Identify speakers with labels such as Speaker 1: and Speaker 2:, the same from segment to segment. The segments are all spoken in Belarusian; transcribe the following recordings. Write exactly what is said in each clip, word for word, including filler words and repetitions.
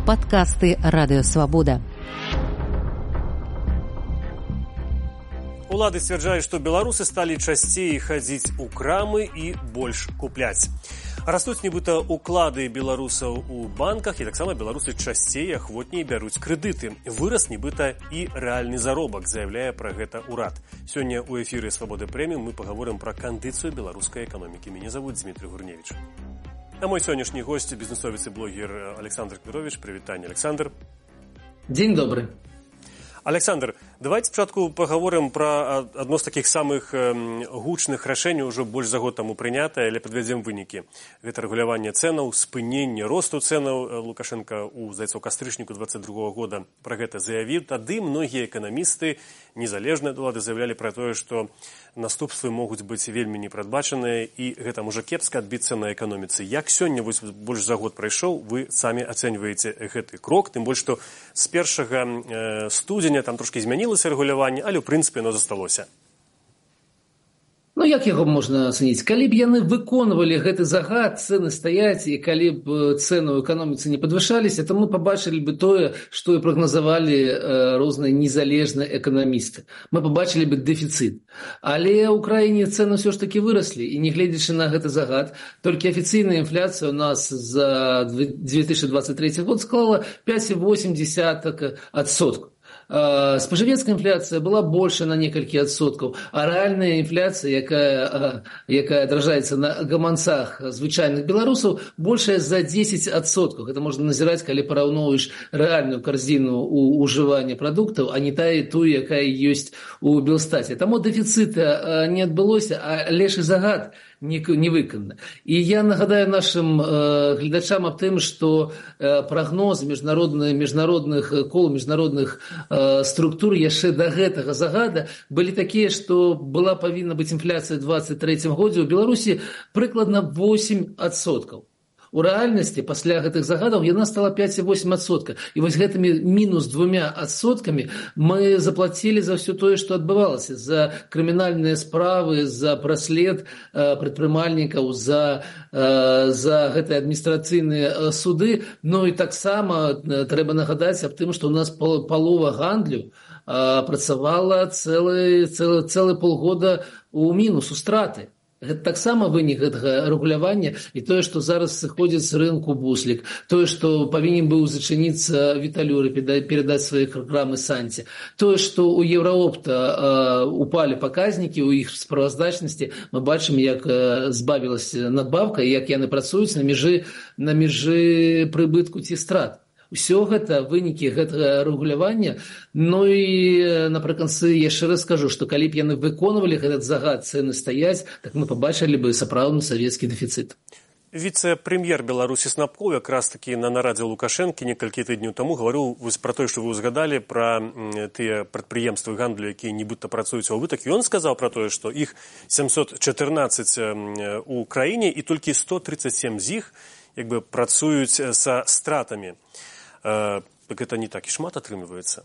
Speaker 1: Падкасты Радыёвабода.
Speaker 2: Улады сцвярджаюць, што беларусы сталі часцей хадзіць у крамы і больш купляць. Растуць нібыта уклады беларусаў у банках, і таксама беларусы часцей ахвотней бяруць крэдыты. Вырас нібыта і рэальны заробак, заяўляе пра гэта ўрад. Сёння ў эфіры «Свабоды Прэміум» мы пагаворым пра кандыцыю беларускай эканомікі. Мяне завуць Дмітрий Гурневич. А мой сённяшні госць, бізнесовец і блогер Александр Квірович. Прывітанне, Александр.
Speaker 3: Дзень добры.
Speaker 2: Александр, давайте спачатку паговорым пра адно з такіх самых гучных рашэнняў, ужо больш за год таму прынятае, але падвядзем вынікі. Гэта рэгуляванне цэнаў, спыненне росту цэнаў. Лукашенко ў, здаецца, у кастрычніку дваццаць другога года пра гэта заявіў. Тады многія эканамісты, незалежныя ад улады, заявлялі пра тое, што наступствы могуць быць вельмі непрадбачаныя, і гэта можа кепска адбіцца на эканоміцы. Як сёння, вось больш за год прайшоў, вы самі ацэньваеце гэты крок, тым больш, што з першага студзеня там трошкі змянілася рэгуляванне, але ў прынцыпе оно засталося.
Speaker 3: Ну, як яго можна ацаніць? Калі б яны выконвалі гэты загад, цэны стаяць, і калі б цэны ў эканоміцы не падвышаліся, то мы пабачылі бы тое, што і прагназавалі э, розныя незалежныя эканамісты. Мы пабачылі бы дэфіцыт. Але ў краіне цэны ўсё ж такі выраслі, і нягледзячы на гэты загад, толькі афіцыйная інфляцыя ў нас за две тысячи двадцать третий год склала пять целых восемь десятых адсотка. Спажывецкая інфляцыя была больше на некалькі адсоткаў, а рэальная інфляцыя, якая, якая адражаецца на гаманцах звычайных беларусаў, большая за дзесяць адсоткаў. Гэта можна назіраць, калі параўноўваеш рэальную карзіну ўжывання прадуктаў, а не тая тую, якая ёсць у Белстаце. Таму дэфіцыта не адбылося, але ж і загад не, не выкананы. І я нагадаю нашим э, глядачам аб тым, што э, прагноз міжнародных, міжнародных кол, міжнародных э, структур яшчэ да гэтага загада былі такія, што была павінна быць інфляцыя ў двадцать трэцім годзе ў Беларусі прыкладна восемь адсоткаў. У рэальнасці пасля гэтых загадаў яна стала пять целых восемь адсотка. І вось гэтымі мінус двумя адсоткамі мы заплацілі за ўсё тое, што адбывалася, за крымінальныя справы, за праслед э, прадпрымальнікаў, за, э, за гэтыя адміністрацыйныя суды. Ну і таксама э, трэба нагадаць аб тым, што ў нас пол, палова гандлю э, працавала цэлы, цэлы, цэлы полгода ў мінус, у страты. Гэта таксама вынік гэтага рэгулявання, і тое, што зараз сыходзіць з рынку буслік, тое, што павінен быў зачыніцца Віталюры, перадаць свае крамы Санці, тое, што ў Еўраопта э, упалі паказнікі ў іх справаздачнасці, мы бачым, як э, збавілася надбаўка і як яны працуюць на межы, на межы прыбытку ці страт. Усё гэта вынікі гэтага рэгулявання. Ну і напрыканцы яшчэ раз скажу, што калі б яны выконвалі гэты загад, цэны стаяць, так мы пабачылі бы сапраўдны савецкі дэфіцыт.
Speaker 2: Віцэ-прэм'ер Беларусі Снапкоў якраз такі на нарадзе Лукашэнкі некалькі тыдняў таму гаварыў вось пра тое, што вы ўзгадалі пра тыя прадпрыемствы гандлю, якія нібыта працуюць у убытак. Ён сказаў пра тое, што іх семьсот чатырнаццаць у краіне і толькі сто тридцать семь з іх як бы працуюць са стратамі. Так гэта не так і шмат атрымліваецца.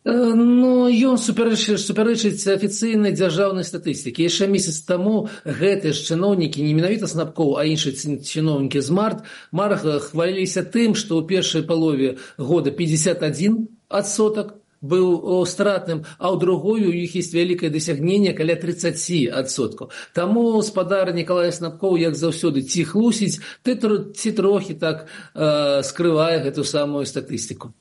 Speaker 3: Ну, ён супярэчыць, супярэчыць афіцыйнай дзяржаўнай статыстыкі. Яшчэ месяц таму гэтыя ж чыноўнікі, не менавіта Снапкоў, а іншыя чыноўнікі з март, марах хваліліся тым, што ў першай палове года пятьдесят один адсотак быў стратным, а ў другой у іх ёсць вялікае дасягненне каля тридцать адсоткаў. Таму спадар Нікалай Снапкоў, як заўсёды, ці хлусіць, ці трохі так э, скрывае гэту самую статыстыку.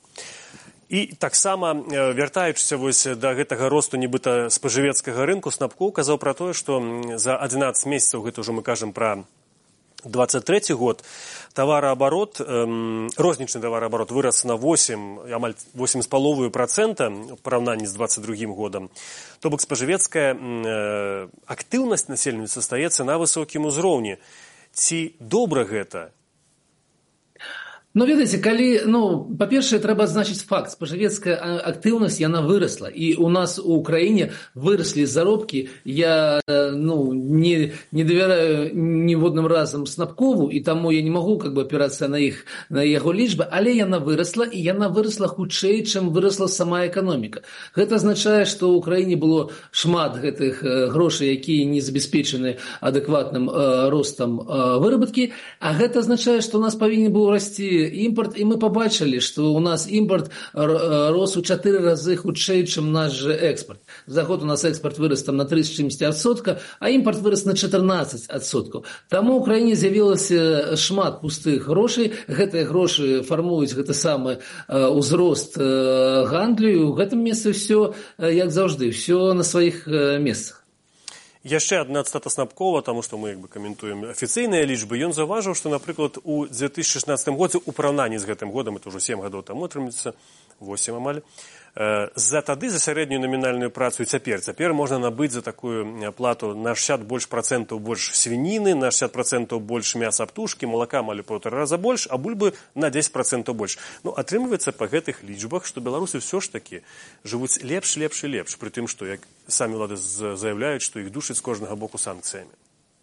Speaker 2: І таксама, вяртаючыся вось да гэтага росту нібыта спажывецкага рынку, Снапкоў казаў пра тое, што за адзінаццаць месяцаў, гэта ўжо мы кажам пра двадцать трэці год, товарооборот, эм, рознічны товарооборот вырос на восемь, амаль восемь з паловаю процента в параўнанні з двадцать другім годам. То бок спажывецкая э, актыўнасць насельніцтва застаецца на высокім узроўні. Ці добра гэта?
Speaker 3: Ну, ведаеце, калі, ну, па-першае, трэба адзначыць факт. Спажывецкая актыўнасць, яна вырасла. І у нас у краіне выраслі заробкі. Я, ну, не, не давяраю ніводным разам Снапкову, і таму я не магу, как бы, апірацца на іх, на яго лічбы, але яна вырасла, і яна вырасла хутчэй, чым вырасла сама эканоміка. Гэта азначае, што ў краіне было шмат гэтых грошай, якія не забяспечаны адэкватным э, ростам э, выработкі, а гэта азначае, што у нас павінен быў расці імпорт, і мы побачили, што у нас імпорт рос у чатыры разы хутчэй, чым наш же экспорт. За год у нас экспорт вырос там на тридцать адсоткаў, а імпорт вырос на чатырнаццаць адсоткаў. Таму ў краіне з'явілася шмат пустых грошай, гэтыя грошы фармуюць гэты самы ўзрост гандлю, і ў гэтым месцы ўсё, як заўжды, ўсё на сваіх месцах.
Speaker 2: Яшчэ адна цытата Снапкова, таму што мы як бы каментуем афіцыйныя лічбы. Ён заўважыў, што, напрыклад, у две тысячи шестнадцатым годзе у параўнанні з гэтым годам, это ўжо сем гадоў таму атрымліваецца, восемь амаль, за тады за сярэднюю намінальную працу і цяпер. Цяпер можна набыць за такую плату на шэсцьдзесят больш процентаў больш свініны, на шэсцьдесят процентаў больш мяса птушкі, малака амаль у паўтара раза больш, а бульбы на дзесяць процентаў больш. Ну, атрымліваецца па гэтых лічбах, што беларусы ўсё ж такі жывуць лепш, лепш і лепш, пры тым, што як самі ўлады заяўляюць, што іх душаць з кожнага боку санкцыямі.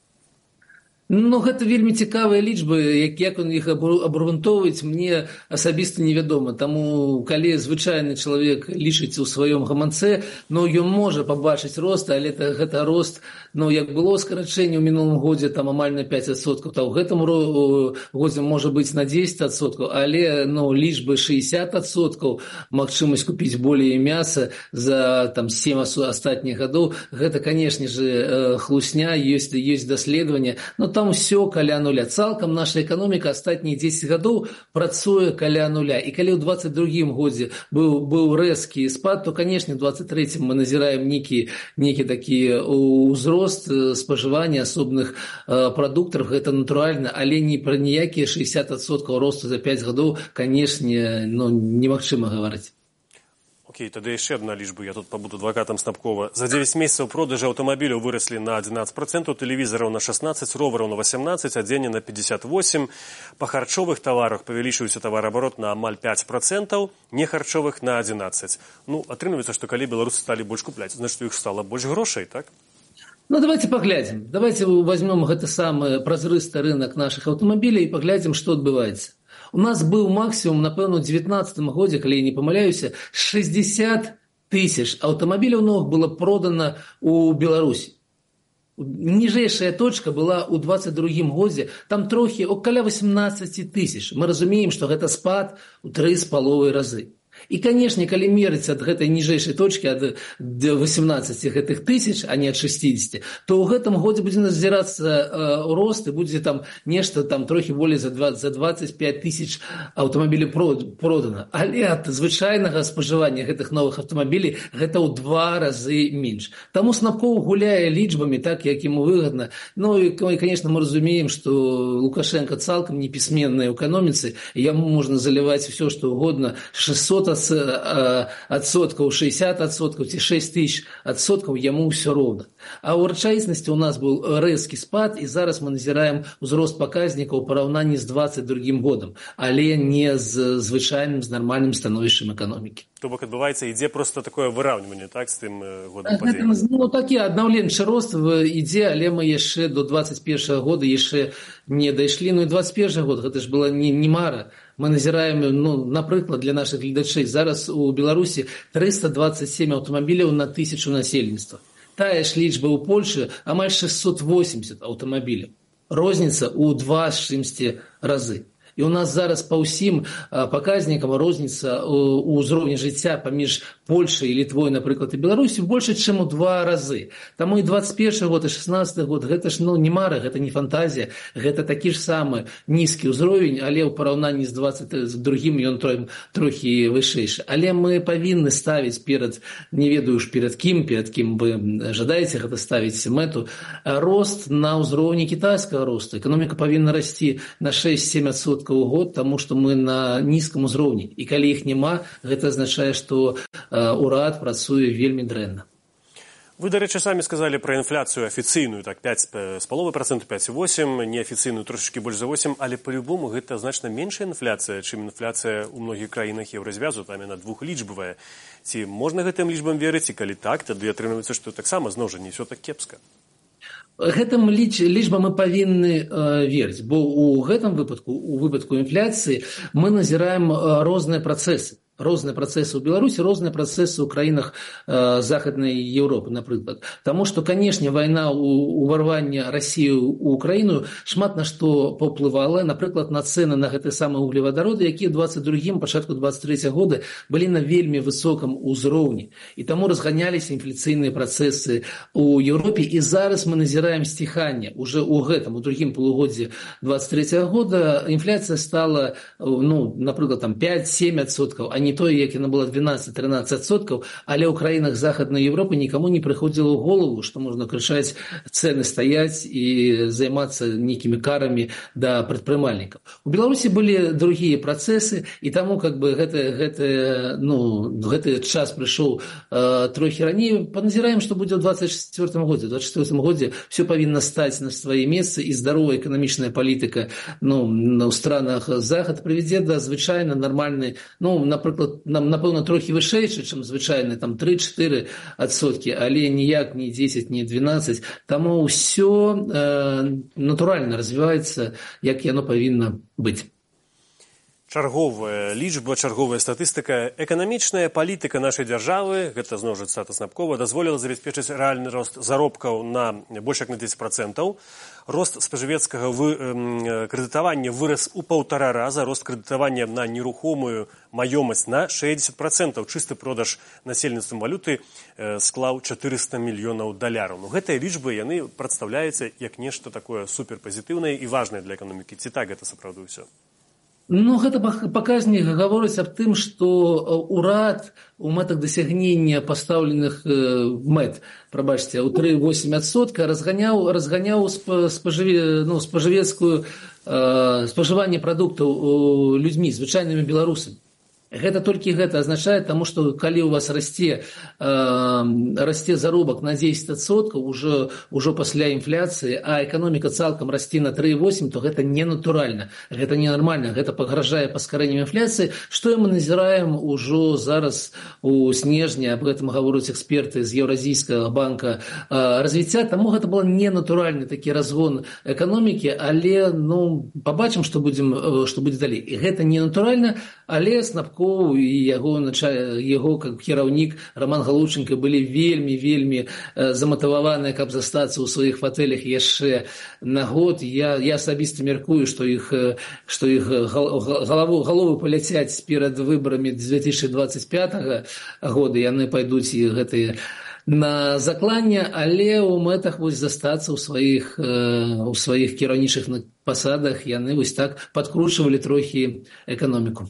Speaker 3: Ну, гэта вельмі цікавыя лічбы, як, як он іх абгрунтоўваць, мне асабіста невядома. Таму, калі звычайны чалавек лічыць у сваём гаманцы, ну, ён можа пабачыць рост, але это, гэта рост, ну, як было скарачэнне ў мінулым годзе, там амаль на пяць адсоткаў, то ў гэтым годзе можа быць на дзесяць адсоткаў, але, ну, лічбы шэсцьдесят адсоткаў, магчымасць купіць болей мяса за, там, сем астатніх гадоў, гэта, канешне же, хлусня, ёсць, ёсць даследаванне, но там усё каля нуля. Цалкам наша эканоміка астатнія дзесяць гадоў працуе каля нуля. І калі ў двадцать другім годзе быў, быў рэзкі спад, то, канешне, у двадцать трэцім мы назіраем нейкі, нейкі такі ўзрост спажывання асобных э, прадуктаў. Гэта натуральна, але не пра ніякія шэсцьдесят адсоткаў росту за пяць гадоў, канешне, ну, немагчыма гаварыць.
Speaker 2: Окей, тады яшчэ адна лічба, я тут пабуду адвакатам Снапкова. За дзевяць месяцаў продажы аўтамабіляў выраслі на адзінаццаць процентаў, тэлевізараў на шаснаццаць, ровараў на васямнаццаць, адзення на пятьдесят восемь. Па харчовых таварах павялічыўся тавараабарот на амаль пяць процентаў, нехарчовых на адзінаццаць. Ну, атрымліваецца, што калі беларусы сталі больш купляць, значит, у іх стала больш грошай, так?
Speaker 3: Ну, давайте поглядим. Давайте возьмем гэты самы празрысты рынок наших аўтамабілей і поглядим, што адбываецца. У нас быў максімум, напэўна, у девятнадцатым годзе, калі я не памыляюся, шестьдесят тысяч аўтамабіляў новых было продано у Беларусі. Ніжэйшая точка была ў двадцать другім годзе, там трохі около восемнадцать тысяч. Мы разумеем, што гэта спад у тры з паловай разы. І, канешне, калі мерыць ад гэтай ніжэйшай точкі ад восемнадцати гэтых тысяч, а не ад шестидесяти, то ў гэтым годзе будзе назірацца э, рост і будзе там нешта там трохі болей за двадцать пять тысяч аўтамабілей продана. Але ад звычайнага спажывання гэтых новых аўтамабілей гэта ў два разы менш. Таму Снапкоў гуляе лічбамі так, як ему выгадна. Ну і, конечно, мы разумеем, што Лукашенко цалкам непісьменны ў эканоміцы, яму можна заліваць усё, што угодна, шестьсот адсоткаў, шестьдесят адсоткаў ці шесть тысяч адсоткаў, яму ўсё роўна. А ў рэчаіснасці у нас быў рэзкі спад, і зараз мы назіраем узрост паказнікаў у параўнанні з двадцать другім годам, але не з звычайным, з нармальным становішчам эканомікі.
Speaker 2: То бок адбываецца, ідзе просто такое выраўніванне, так, з тым годам падзення?
Speaker 3: Ну, такі аднаўленчы рост ідзе, але мы яшчэ до двадцать першага года яшчэ не дайшлі. Ну і двадцать першы год, гэта ж была не, не мара. Мы назіраем, ну, напрыклад, для нашых гледачэй, зараз у Беларусі триста двадцать семь аўтамабіляў на тысячу насельніцтва. Тая ж лічба ў Польшы амаль шестьсот восемьдесят аўтамабіляў. Розніца ў два з чымсьці разы. І у нас зараз па ўсім паказнікам розніца ў ўзроўні жыцця паміж Польшай і Літвой, напрыклад, і Беларусі больше, чым у два разы. Таму і двадцать першы год, і шестнадцаты год, гэта ж, ну, не мара, гэта не фантазія, гэта такі ж самы нізкі ўзровень, але ў параўнанні з двадцать другім ён трохі вышэйшы. Але мы павінны ставіць перад, не ведаю ж перад кім, перад кім вы жадаеце гэта ставіць мэту, рост на ўзроўні кітайскага росту. Эканоміка павінна расці на шесть-семь адсоткаў у год, таму што мы на нізкім узроўні. І калі іх няма, гэта азначае, што урад працуе вельмі дрэнна.
Speaker 2: Вы, дарэчы, самі сказалі пра інфляцыю афіцыйную, так, пять з паловай процента, пять і восемь, неафіцыйную трошечкі больш за восемь, але па-любому гэта значна меншая інфляцыя, чым інфляцыя ў многіх краінах еўразвязу, там яна двухлічбавая. Ці можна гэтым лічбам верыць, і калі так, тады атрымліваецца, што таксама зноў жа не ўсё так кепска.
Speaker 3: Гэтым ліч, лічбам мы павінны э, верыць, бо ў гэтым выпадку, у выпадку інфляцыі, мы назіраем э, розныя працэсы. розныя працэсы ў Беларусі, розныя працэсы ў краінах э, захаднай Еўропы, напрыклад. Таму што, канешне, вайна ў уварвання Расіі ў Украіну шмат на што паўплывала, напрыклад, на цэны на гэты самы углевадароды, якія ў дваццаць другім, пачатку дваццаць трэцяга года былі на вельмі высокам узроўні. І таму разганяліся інфляцыйныя працэсы ў Еўропе, і зараз мы назіраем сціханне. Уже ў гэтым, у другім полугоддзі дваццаць трэцяга года інфляцыя стала, ну, напрыклад, там пяць-сем адсоткаў, а не тое, як яна была дванаццаць-трынаццаць адсоткаў, але ў краінах захаднай Еўропы нікому не прыходзіла ў голову, што можна крычаць, цэны стаяць і займацца нейкімі карамі да прадпрымальнікаў. У Беларусі былі другія працэсы, і таму как бы гэты, гэты, ну, гэты час прыйшоў э, трохі раней. Паназіраем, што будзе ў дваццаць чацвёртым годзе. У дваццаць чацвёртым годзе все павінна стаць на свае месцы, і здаровая эканамічная палітыка, ну, ў странах захад прывядзе да звычайна нармальнай, ну, напрыклад, нам, напэўна, трохі вышэйшы, чым звычайны, там тры-чатыры адсоткі, але ніяк не дзесяць, не дванаццаць. Таму ўсё э, натуральна развіваецца, як яно павінна быць.
Speaker 2: Чарговая лічба, чарговая статыстыка. Эканамічная палітыка нашай дзяржавы, гэта зноў жа цытата Снапкова, дазволіла забяспечыць рэальны рост заробкаў на больш як на дзесяць працэнтаў. Рост спажывецкага вы, э, крэдытавання вырас у паўтара раза, рост крэдытавання на нерухомую маёмасць на шэсцьдзесят працэнтаў. Чысты продаж насельніцтвам валюты э, склаў чатырыста мільёнаў даляраў. Ну, гэтыя лічбы, яны прадстаўляюцца як нешта такое суперпазітыўнае і важнае для эканомікі. Ці так гэта сапраўды ўсё?
Speaker 3: Ну, гэта паказнік гаворыць аб тым, што ўрад у мэтах дасягнення пастаўленых мэт, прабачце, у тры цэлых восем адсотка разганяў, разганяў спажыве, ну, спажывецкую э, спажыванне прадуктаў людзьмі, звычайнымі беларусамі. Гэта толькі гэта азначае, таму што калі у вас расце, э, расце заробак на дзесяць адсоткаў ужо, ужо пасля інфляцыі, а эканоміка цалкам расце на тры цэлых восем, то гэта ненатуральна, гэта ненармальна, гэта пагражае паскарэннем інфляцыі, што мы назіраем ужо зараз у снежні, аб гэтым гавораць эксперты з Еўразійскага банка э, развіцця, таму гэта был ненатуральны такі разгон эканомікі, але, ну, пабачым, што будзем, што будзе далей. І гэта ненатуральна, але Снапков і яго, яго как кіраўнік Роман Галушченко былі вельмі-вельмі э, заматываваныя, каб застацца ў сваіх фатэлях яшчэ на год. Я, я асабіста мяркую, што іх, што іх галаву, галовы паляцяць перад выбарамі две тысячи двадцать пятого года, яны пайдуць і гэтыя на закланне, але ў мэтах вось застацца ў сваіх, э, ў сваіх кіраўнічых пасадах, яны вось так падкручвалі трохі эканоміку.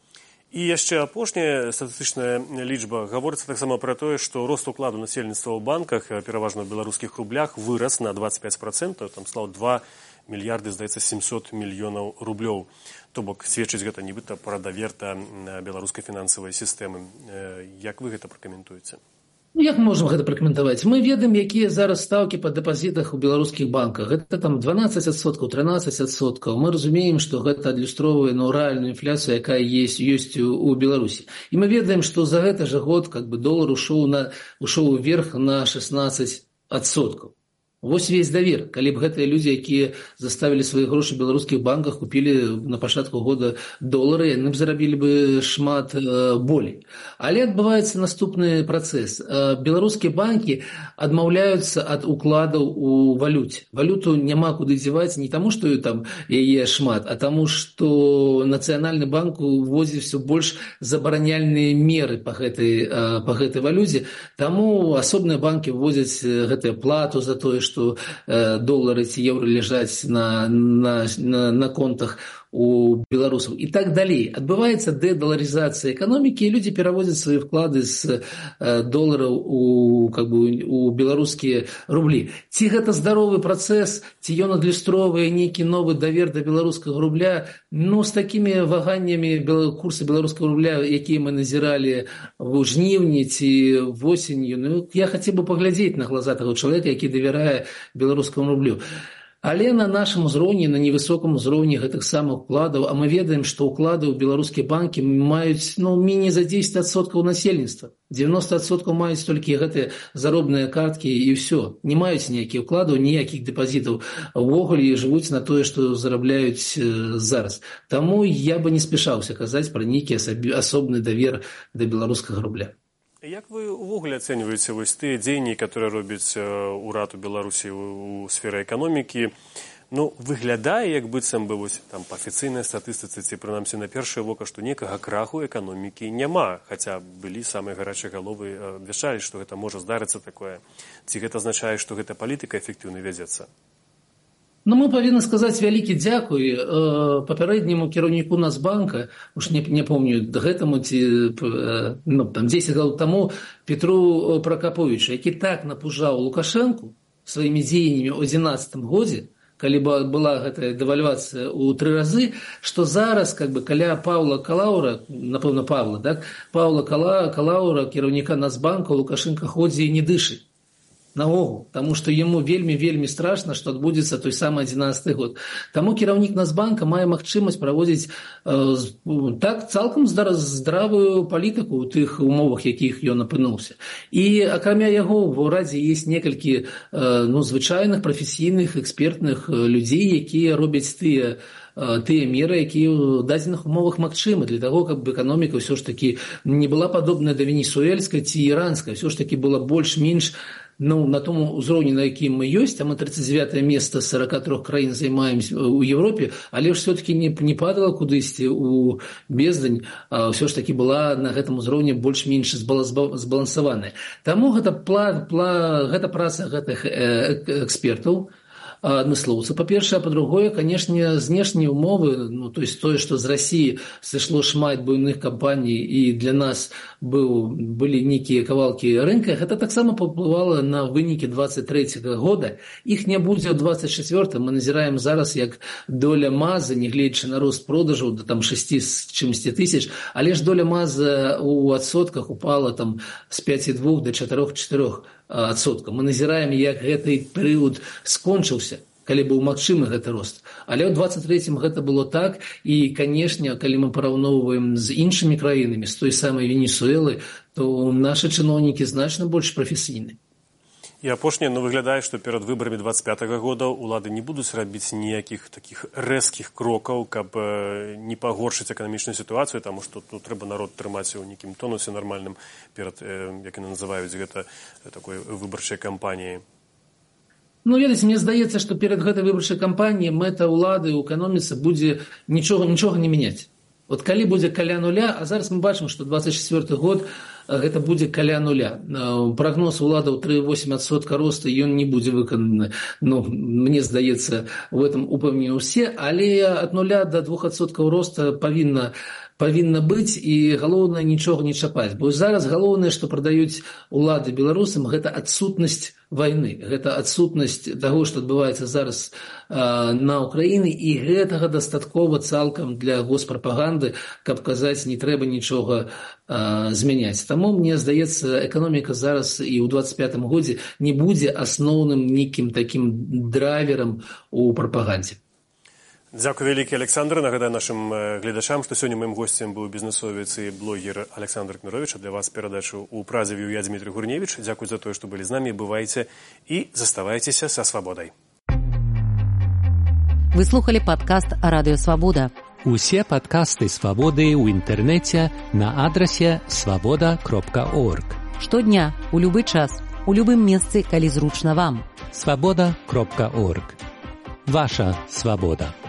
Speaker 2: І яшчэ апошняя статыстычная лічба гаворыцца таксама пра тое, што рост укладу насельніцтва ў банках, пераважна ў беларускіх рублях, вырас на двадцать пять процентаў, там стаў два мільярды, здаецца, семьсот мільёнаў рублёў. То бок сведчыць гэта нібыта пра давер да беларускай фінансавай сістэмы. Як вы гэта пракаментуеце?
Speaker 3: Ну, як можам гэта пракаментаваць? Мы ведаем, якія зараз стаўкі па дэпазітах у беларускіх банках. Гэта там дванаццаць адсоткаў, трынаццаць адсоткаў. Мы разумеем, што гэта адлюстроўвае, ну, рэальную інфляцыю, якая есть, ёсць у, у Беларусі. І мы ведаем, што за гэты жа год как бы долар ушоў на ушоў уверх на шестнадцать адсоткаў. Вось весь давер. Калі б гэтыя людзі, якія заставілі свае грошы ў беларускіх банках, купілі на пачатку года долары, яны б зарабілі бы шмат э, болей. Але адбываецца наступны працэс. Э, беларускія банкі адмаўляюцца ад укладаў у валюце. Валюту няма куды дзяваць не таму, што там яе шмат, а таму, што Нацыянальны банк уводзіць все больш забараняльныя меры па гэтай, э, па гэтай валюце. Таму асобныя банкі вводзяць гэтую плату за тое, што э, долары ці еўра ляжаць на, на, на, на контах у беларусаў і так далей. Адбываецца дэдаларызацыя эканомікі, і людзі пераводзяць свае вклады з э, долараў у, как бы, у беларускія рублі. Ці гэта здаровы працэс, ці ён адлюстроўвае нейкі новы давер да беларускага рубля? Ну, з такімі ваганнямі курса беларускага рубля, якія мы назіралі ў жніўні ці восенню, ну, я хацеў бы паглядзець на глаза таго чалавека, які давярае беларускаму рублю. Але на нашым узроўні, на невысокім узроўні гэтых самых укладаў, а мы ведаем, што ўклады ў беларускія банкі маюць ну, меней за дзесяць адсоткаў насельніцтва. дзевяносто адсоткаў маюць толькі гэтыя заробныя карткі і ўсё. Не маюць ніякіх укладаў, ніякіх дэпазітаў увогуле і жывуць на тое, што зарабляюць зараз. Таму я бы не спяшаўся казаць пра нейкі асобны давер да беларускага рубля.
Speaker 2: Як вы увогуле ацэньваеце вось тыя дзеянні, которые робіць урад у Беларусі у сферы эканомікі? Ну, выглядае, як быццам бы вось там па афіцыйнай статыстыцы ці прынамсі на першае вока, што некага краху эканомікі няма, хаця былі самыя гарачыя галовы абвяшчалі, што гэта можа здарыцца такое. Ці гэта азначае, што гэта палітыка эфектыўна вядзецца?
Speaker 3: Ну, мы павінны сказаць вялікі дзякуй э, папярэдняму кіраўніку Нацбанка, уж не, не помню, гэтаму ці э, ну, там дзесяць гадоў таму Петру Пракаповічу, які так напужаў Лукашэнку сваімі дзеяннямі ў адзінаццатым годзе, калі была гэтая дэвальвацыя ў тры разы, што зараз как бы каля Паўла Калаўра, напэўна Павла, так, Паўла Кала, Калаўра, кіраўніка Нацбанка, Лукашенко ходзе і не дышы. Наогул, таму што яму вельмі-вельмі страшна, што адбудзецца той самы адзінаццаты год. Таму кіраўнік Нацбанка мае магчымасць праводзіць э, так цалкам здравую палітыку ў тых умовах, якіх ён апынуўся. І акрамя яго ў урадзе ёсць некалькі э, ну, звычайных прафесійных экспертных людзей, якія робяць тыя тыя меры, якія ў дадзеных умовах магчымы для таго, каб эканоміка ўсё ж такі не была падобная да венесуэльскай ці іранскай, ўсё ж такі была больш-менш ну, на том узроўні, на якім мы ёсць, а мы тридцать девятое место з сорока трох краін займаем у Европе, але ж все-таки не, не падала кудысьці у бездань, а ўсё ж такі была на гэтым узроўні больш-менш збалансаваная. Таму гэта, пла, пла, гэта праца гэтых экспертаў, адмыслоўца, па-першае, а па-другое, канешне, знешнія умовы, ну, то есть тое, што з Расіі сышло шмат буйных кампаній і для нас быў, былі нейкія кавалкі рынка, гэта таксама паўплывала на вынікі двадцать трэцяга года. Іх не будзе ў двадцать четвёртым. Мы назіраем зараз, як доля МАЗа, нягледзячы на рост продажаў да там шэсці з чымсьці тысяч, але ж доля МАЗа ў адсотках упала там з пяці двух да чатырох чатырох адсоткаў. Мы назіраем, як гэты перыяд скончыўся, калі быў магчымы гэты рост. Але ў двадцать трэцім гэта было так, і, канешне, калі мы параўноўваем з іншымі краінамі, з той самай Венесуэлы, то нашы чыноўнікі значна больш прафесійны.
Speaker 2: І апошняе, ну, выглядае, што перад выбарамі двадцать пятага года ўлады не будуць рабіць ніякіх такіх рэзкіх крокаў, каб не пагоршыць эканамічную сітуацыю, таму што тут трэба народ трымаць у нейкім тонусе нармальным перад, як яны называюць гэта, такой выбарчай кампаніяй.
Speaker 3: Ну, ведаеце, мне здаецца, што перад гэтай выбарчай кампаніяй мэта ўлады ў эканоміцы будзе нічога, нічога не мяняць. Вот калі будзе каля нуля, а зараз мы бачым, што двадцать четвёрты год гэта будзе каля нуля. Прагноз уладаў тры цэлых восем десятых адсотка роста, ён не будзе выкананы. Ну, мне здаецца, в этом упэўнены ўсе, але ад нуля да двух адсоткаў роста павінна павінна быць, і галоўнае нічога не чапаць. Бо зараз галоўнае, што прадаюць улады беларусам, гэта адсутнасць вайны, гэта адсутнасць таго, што адбываецца зараз а, на Ўкраіне, і гэтага дастаткова цалкам для госпрапаганды, каб казаць, не трэба нічога а, змяняць. Таму, мне здаецца, эканоміка зараз і ў двадцать пятым годзе не будзе асноўным нейкім такім драйверам у прапагандзе.
Speaker 2: Дзякуй вялікі, Александр. Нагадаю нашым гледачам, што сёння маім госцем быў бізнесовец і блогер Александр Кмірович. А для вас перадачу ў празе вёў я, Дмітрий Гурневич. Дзякуй за тое, што былі з намі. Бывайце і заставайцеся са свабодай.
Speaker 1: Вы слухали падкаст «Радыё Свабода».
Speaker 4: Усе падкасты «Свабоды» ў інтэрнэце на адрасе свабода кропка орг.
Speaker 1: Штодня, у любы час, у любым месцы, калі зручна вам.
Speaker 4: свабода кропка орг. Ваша свабода.